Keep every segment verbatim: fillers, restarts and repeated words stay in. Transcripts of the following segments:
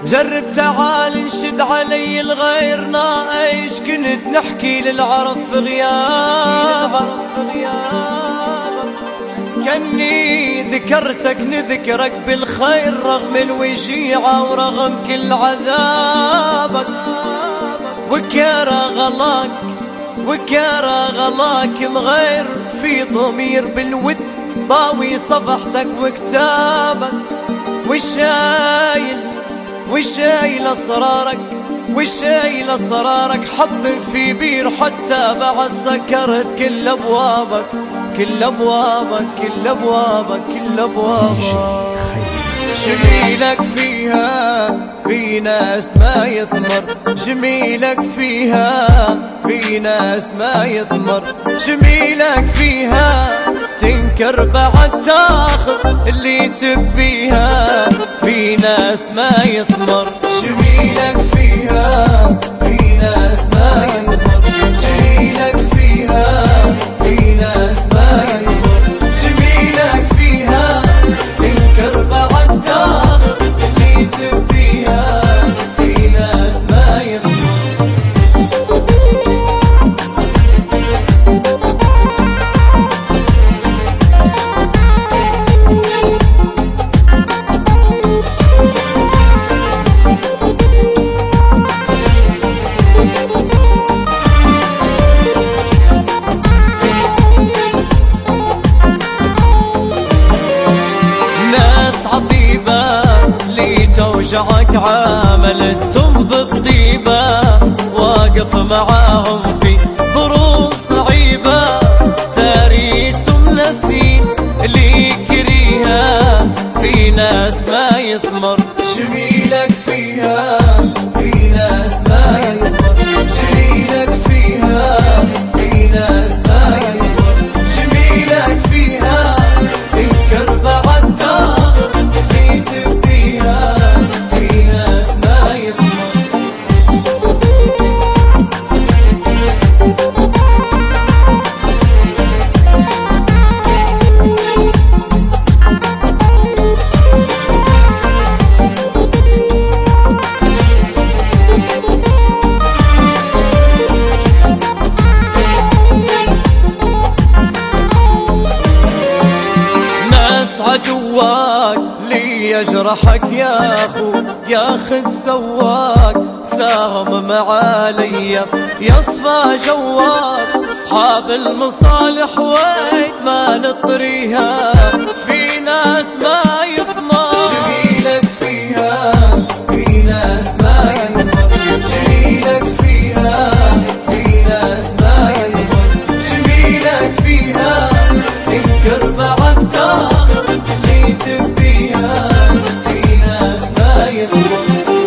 جرب تعال انشد علي الغيرنا ايش كنت نحكي للعرب في غيابك. كني ذكرتك نذكرك بالخير رغم الوجيعة ورغم كل عذابك. وكارا غلاك وكارا غلاك مغير في ضمير بالود ضاوي صفحتك وكتابك. وشايل وشايل اسرارك وشايل اسرارك حط في بير حتى بعد سكرت كل ابوابك كل ابوابك كل ابوابك كل ابوابك. جميلك فيها في ناس ما يثمر جميلك فيها في ناس ما يثمر. جميلك فيها تنكر بعد تاخذ اللي تبيها في ناس ما يثمر. جميلك فيها في ناس ما يثمر جميلك فيها في ناس ما يثمر. جميلك فيها تنكر بعد تاخذ اللي تبيها في ناس ما يثمر. عطيبة لي توجعك عاملتهم بالطيبة واقف معاهم في ظروف صعيبة. ثاريتم نسين اللي كريها في ناس ما يثمر. جميلك فيها في ناس ما يثمر جميلك فيها في ناس ما يثمر. جميلك فيها تنكر بعد تاخذ اللي تبيها في ناس ما يثمر. عدواك لي يجرحك يا اخو يا اخي السواق ساهم معالي يصفى جواك. اصحاب المصالح وين ما نطريها في ناس ما يثمر. جميلك فيها في ناس ما يثمر جميلك فيها في ناس ما يثمر. جميلك فيها تنكر بعد تاخذ اللي تبيها في ناس ما يثمر.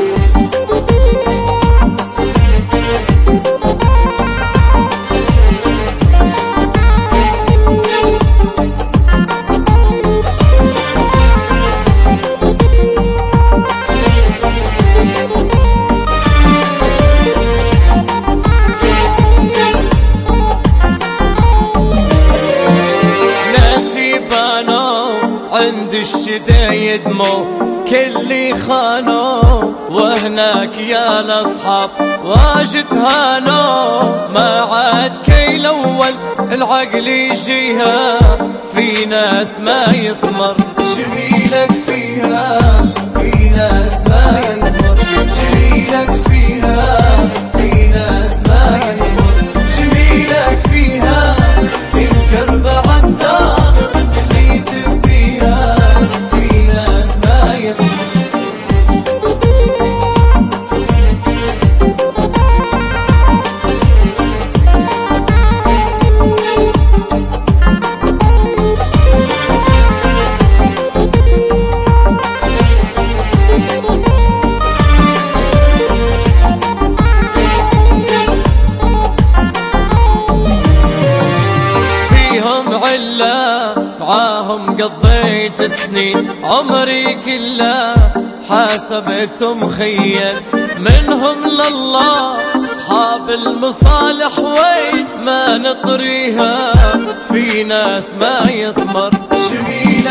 عند الشدايد مو كل خانو وهناك يا الاصحاب واجد هانو. ما عاد كي الاول العقل يجيها في ناس ما يثمر. جميلك فيها في ناس ما يثمر جميلك فيها في ناس ما يثمر. جميلك فيها تنكر بعد تاخذ اللي تبيها في ناس ما يثمر. معاهم قضيت سنين عمري كله حاسبتهم خير منهم لله. اصحاب المصالح وين ما نطريها في ناس ما يثمر. جميلة